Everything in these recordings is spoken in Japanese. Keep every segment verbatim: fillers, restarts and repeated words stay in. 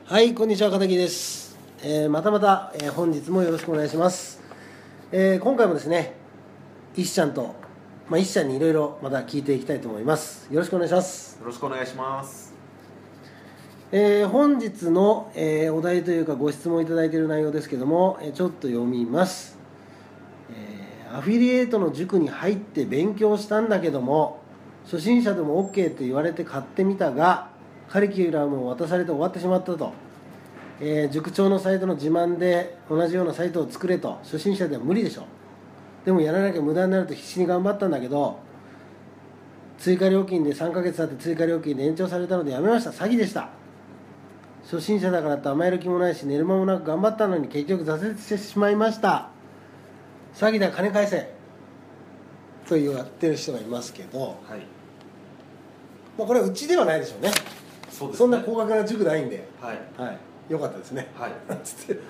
はい、こんにちは、片木です。えー、またまた、えー、本日もよろしくお願いします。えー、今回もですね、石ちゃんと、まあ、石ちゃんにいろいろまた聞いていきたいと思います。よろしくお願いします。 よろしくお願いします。 えー、本日の、えー、お題というかご質問いただいている内容ですけども、えー、ちょっと読みます。えー、アフィリエイトの塾に入って勉強したんだけども、初心者でも OK と言われて買ってみたが、カリキュラムを渡されて終わってしまったと。えー、塾長のサイトの自慢で同じようなサイトを作れと。初心者では無理でしょ。でもやらなきゃ無駄になると必死に頑張ったんだけど、追加料金でさんかげつ経って追加料金で延長されたのでやめました。詐欺でした。初心者だからって甘える気もないし、寝る間もなく頑張ったのに結局挫折してしまいました。詐欺だ、金返せと言ってる人がいますけど、 はい、 まあ、これはうちではないでしょうね。 そうですね。 そんな高額な塾ないんで、 はい、 はい、よかったですね。 はいつって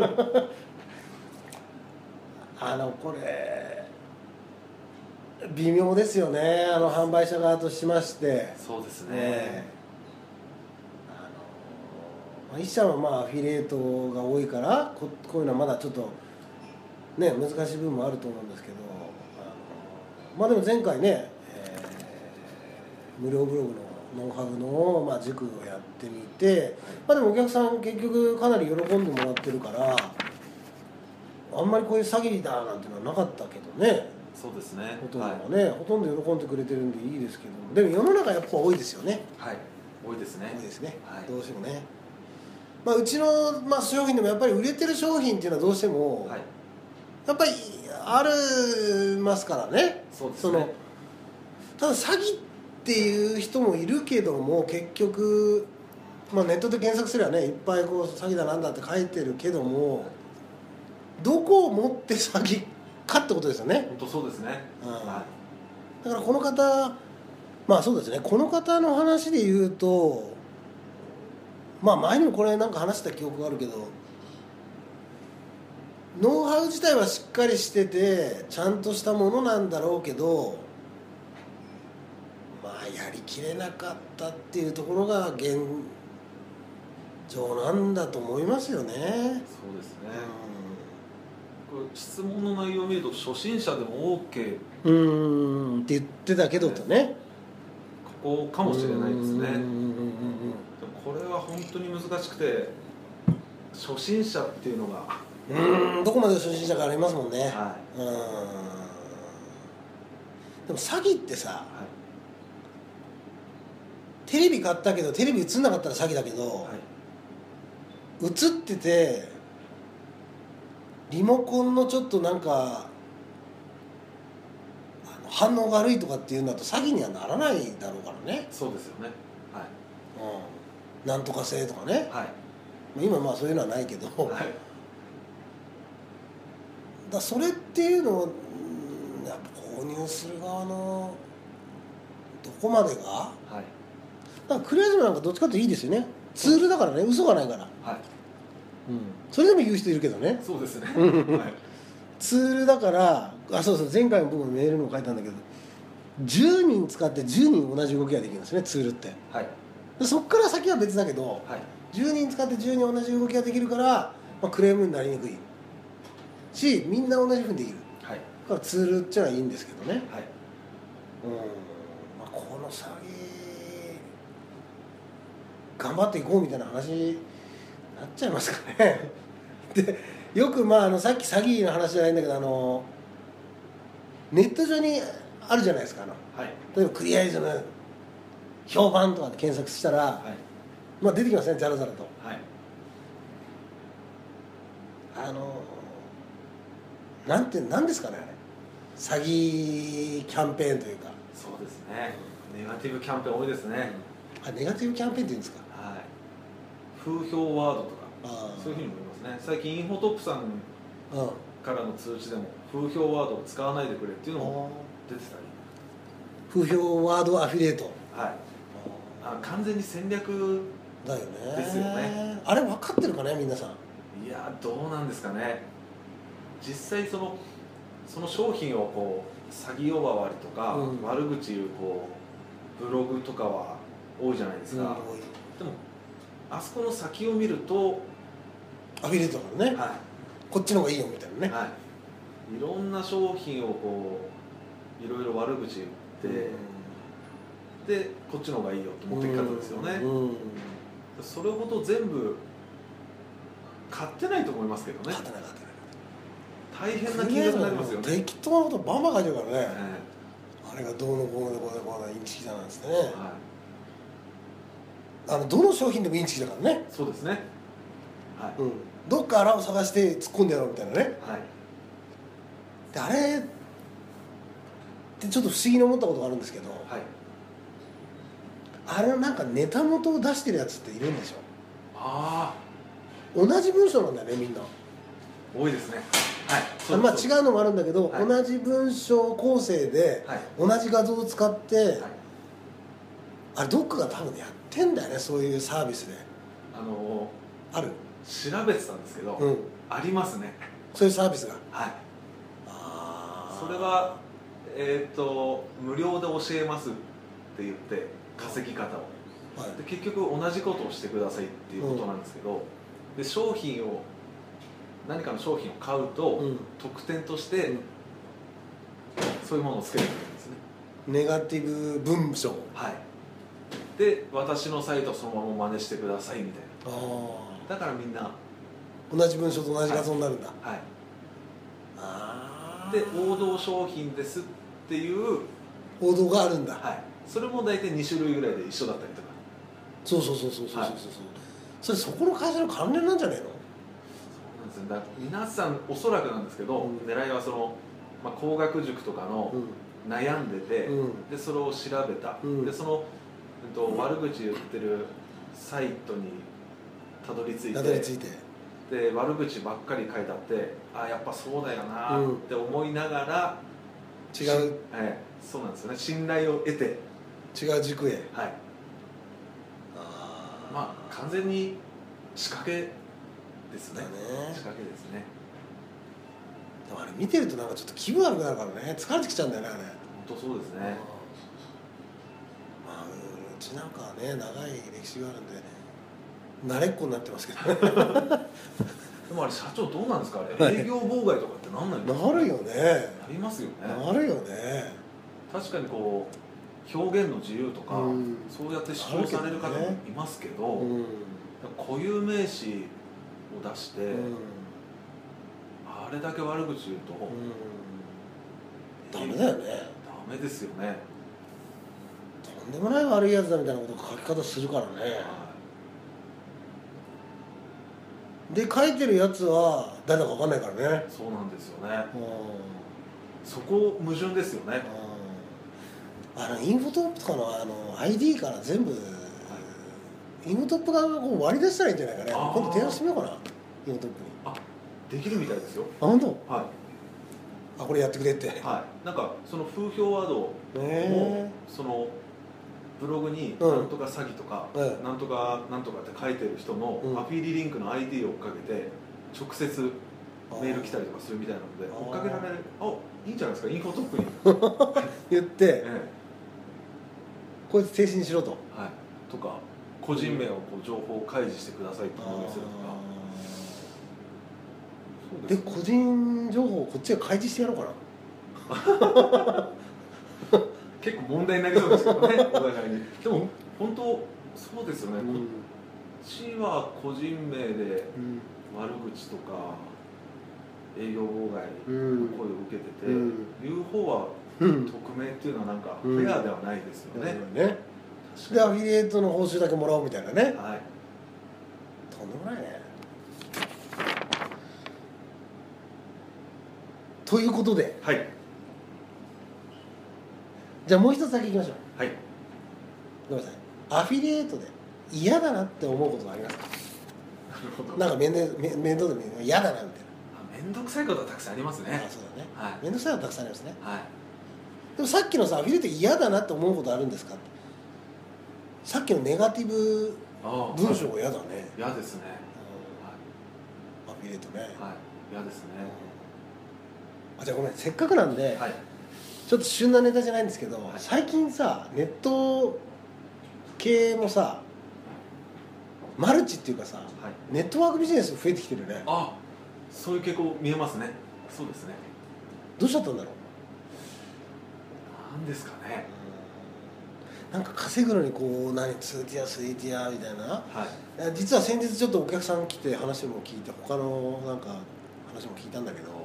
あのこれ微妙ですよね、あの販売者側としまして。 そうですね。 えー、あのまあ、一社はまあアフィリエイトが多いからここういうのはまだちょっとね難しい部分もあると思うんですけど、あのまあでも前回ね、えー、無料ブログのノウハウの、まあ、塾をやってみて、まあ、でもお客さん結局かなり喜んでもらってるから、あんまりこういう詐欺だなんていうのはなかったけどね。 そうですね。 ほとんどはね、はい、ほとんど喜んでくれてるんでいいですけど、でも世の中やっぱ多いですよね。 はい、多いですね。 多いですね、 はい、 どうしてもね。まあ、うちの、まあ、商品でもやっぱり売れてる商品っていうのはどうしても、はい、やっぱりありますからね。 そうですね。 そのただ詐欺っていう人もいるけども、結局、まあ、ネットで検索すればねいっぱいこう詐欺だなんだって書いてるけども、どこをもって詐欺かってことですよね。 本当そうですね、 うん、 はい、 だからこの方、まあそうですね、この方の話で言うと、まあ前にもこれなんか話した記憶があるけど、ノウハウ自体はしっかりしててちゃんとしたものなんだろうけど、まあやりきれなかったっていうところが現状なんだと思いますよね。そうですね、 うん、これ質問の内容を見ると初心者でも OK うーんって言ってたけどとね、 ここかもしれないですね。でもこれは本当に難しくて、初心者っていうのがうーんどこまで初心者かありますもんね、 はい、 うんでも詐欺ってさ、はい、テレビ買ったけどテレビ映んなかったら詐欺だけど、はい、映っててリモコンのちょっとなんか反応が悪いとかっていうんだと詐欺にはならないだろうからね。 そうですよね、はい、 うん、なんとか性とかね、はい、今まあそういうのはないけど、はい、だそれっていうのをやっぱ購入する側のどこまでが、はい、だからクリアズムなんかどっちかっていいですよね。ツールだからね、嘘がないから、はい、うん、それでも言う人いるけどね。 そうですね、はい、 ツールだから、あ、そうそう、前回も僕もメールにも書いたんだけど、じゅうにん使ってじゅうにん同じ動きができるんですね、ツールって、はい、でそっから先は別だけど、はい、じゅうにん使ってじゅうにん同じ動きができるから、まあ、クレームになりにくいし、みんな同じふうにできる、はい、だからツールっていうのはいいんですけどね、はい、うん、まあ、この詐欺頑張っていこうみたいな話になっちゃいますかねでよく、まあ、あのさっき詐欺の話じゃないんだけど、あのネット上にあるじゃないですか、あの、はい、例えばクリアイズム評判とかで検索したら、はい、まあ、出てきますね、ザラザラと、はい、あのなんてなんですかね、あれ詐欺キャンペーンというか。 そうですね、ネガティブキャンペーン多いですね、 うん、あ、ネガティブキャンペーンっていうんですか、 はい、風評ワードとかそういうふうに思いますね。最近インフォトップさんからの通知でも風評ワードを使わないでくれっていうのも出てたり。 風評ワードアフィリエイト、 はい、あ、完全に戦略だよねですよね。 あれ分かってるかね、皆さん。 いや、どうなんですかね。実際そのその商品をこう詐欺呼ばわりとか、うん、悪口言うこうブログとかは多いじゃないですか、うん、でもあそこの先を見るとアフィリエイトだからね、 はい、 こっちの方がいいよみたいなね、 はい、いろんな商品をこういろいろ悪口言って、うん、でこっちの方がいいよって持ってき方ですよね、うんうん、それほど全部買ってないと思いますけどね。買ってない買ってない。大変な金額になりますよね。 適当なことバンバン書いてるからね、ね、あれがどうのこうのこうのこうのインチキだなんですね、はい、あのどの商品でもインチキだからね。 そうですね、はい、うん、 どっか穴を探して突っ込んでやろうみたいなね、はい、であれってちょっと不思議に思ったことがあるんですけど、はい、あれなんかネタ元を出してるやつっているんでしょ。ああ、同じ文章なんだよね、みんな。 多いですね、はい、 そうまあ違うのもあるんだけど、はい、同じ文章構成で、はい、同じ画像を使って、はい、あれどっかが多分やってんだよね、そういうサービスで。 あのー、ある調べてたんですけど、うん、ありますね、 そういうサービスが。 はい、あそれはえっ、ー、と無料で教えますって言って稼ぎ方を、はい、で結局同じことをしてくださいっていうことなんですけど、うん、で商品を何かの商品を買うと、うん、特典として、うん、そういうものをつけてくれるんですね。 ネガティブ文章、 はい、で私のサイトをそのまま真似してくださいみたいな。あだからみんな同じ文章と同じ画像になるんだ。はい、はい、 あで王道商品ですっていう王道があるんだ。 はい、それも大体に種類ぐらいで一緒だったりとか。 そうそうそうそうそうそうそう、はい、それそこの会社の関連なんじゃねえの。 だ皆さんおそらくなんですけど、うん、狙いはその、まあ、工学塾とかの悩んでて、うん、でそれを調べた、うん、でその、えっと、悪口言ってるサイトにたどり着いて、たどり着いてで悪口ばっかり書いてあってあやっぱそうだよなって思いながら、 違う、 はい、そうなんですよね、信頼を得て違う軸へ、 はい、あまあ完全に仕掛けですね。仕掛けですね。 でもあれ見てるとなんかちょっと気分悪くなるからね、疲れてきちゃうんだよね、あれ。 本当そうですね。 まあうちなんかはね長い歴史があるんで慣れっこになってますけどでもあれ社長どうなんですか、あれ営業妨害とかってなんないんですか。 なるよね。 なりますよね。 なるよね。 確かにこう表現の自由とか、うん、そうやって主張される方もいますけど、うん、固有名詞を出して、うん、あれだけ悪口言うと、 うん、ダメだよね。 ダメですよね。 とんでもない悪いやつだみたいなこと書き方するからね、はい、で書いてるやつは誰だか分かんないからね。 そうなんですよね、うん、そこ矛盾ですよね、 うん、あのインフォトップとかの、あの アイディー から全部、はい、インフォトップ側がこう割り出したらいいんじゃないかね。今度提案してみようかな、インフォトップに。 あ、できるみたいですよ。 あ、本当？ はい。 あ、これやってくれって。 はい。なんかその風評ワードをそのブログになんとか詐欺とか、うん、なんとかなんとかって書いてる人のアフィリリンクの アイディー を追っかけて直接メール来たりとかするみたいなので、追っかけられる、あ、いいんじゃないですか、インフォトップに言って、ええ、こいつ停止にしろと、 はい、とか個人名をこう情報を開示してくださいってお願いするとか。 で個人情報をこっちが開示してやろうかな結構問題になりそうですけどねお互いに。でも本当そうですよね、うん、こっちは個人名で悪口とか営業妨害の声を受けてて、うん、言う方は匿名っていうのはなんかフェアではないですよね、 うん、ね。でアフィリエイトの報酬だけもらおうみたいなね、はい、とんでもないね。ということで、はい、じゃあもう一つだけいきましょう。はい。ごめんなさい。アフィリエイトで嫌だなって思うことはありますか？なるほど。なんか面倒面面倒でも嫌だなみたいな。 面倒くさいことはたくさんありますね。 あ、そうだね。はい。面倒くさいことはたくさんありますね。はい。でもさっきのさ、アフィリエイト嫌だなって思うことあるんですか？さっきのネガティブ文章が嫌だね。 嫌ですね。 アフィリエイトね。はい。 嫌ですね。 あ、じゃあごめん、せっかくなんで、はい、ちょっと旬なネタじゃないんですけど、はい、最近さネット系もさマルチっていうかさ、はい、ネットワークビジネス増えてきてるね。 あ、そういう傾向見えますね。そうですね。 どうしちゃったんだろう。なんですかね。 なんか稼ぐのにこう何ツーティアスリーティアみたいな、 はい、 実は先日ちょっとお客さん来て話も聞いて他のなんか話も聞いたんだけど、はい、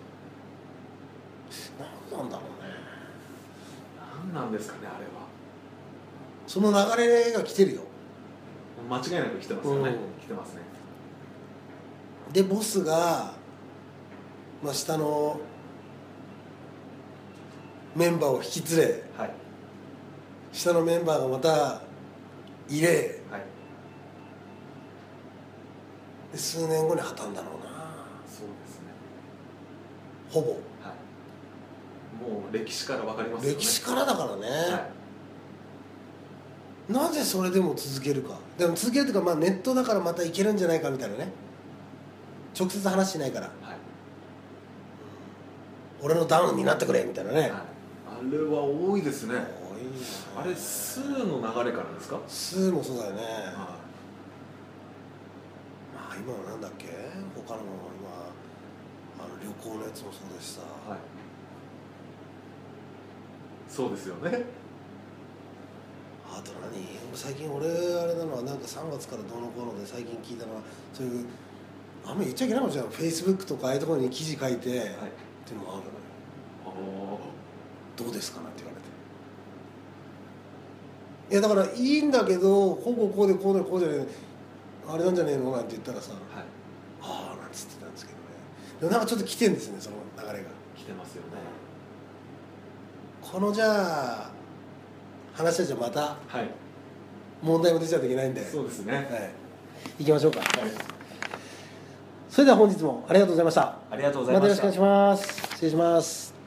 何なんだろうね。 何なんですかねあれは。 その流れが来てるよ。 間違いなく来てますよね、うん、来てますね。 でボスが、まあ、下のメンバーを引き連れ、はい、下のメンバーがまた入れ、はい、で数年後に破綻だろうな。 そうですね。 ほぼ、はい、 もう歴史から分かりますよね。 歴史からだからね、はい、なぜそれでも続けるか。でも続けるというか、まあ、ネットだからまたいけるんじゃないかみたいなね。直接話しないから、はい、俺のダウンになってくれみたいなね、はい、 あれは多いですね。あれ数の流れからですか。 数もそうだよね、はい、まあ今はなんだっけ、他のも今あの旅行のやつもそうだしさ、はい、 そうですよね。 あと何最近俺あれなのはなんかさんがつからどうのこうので最近聞いたのはそういうあんまり言っちゃいけないかもしれない。フェイスブックとかああいうところに記事書いて、はい、っていうのもあるのよ。どうですかなんて言われて、いやだからいいんだけどこうこうでこうでこうじゃねえあれなんじゃねえのなんて言ったらさ、はい、ああなんつってたんですけどね。でもなんかちょっと来てるんですね、その流れが。 来てますよね。 このじゃあ話たちはまた問題も出ちゃうといけないんで、 そうですね、はい、 行きましょうか、はい、それでは本日もありがとうございました。 ありがとうございました。 またよろしくお願いします。失礼します。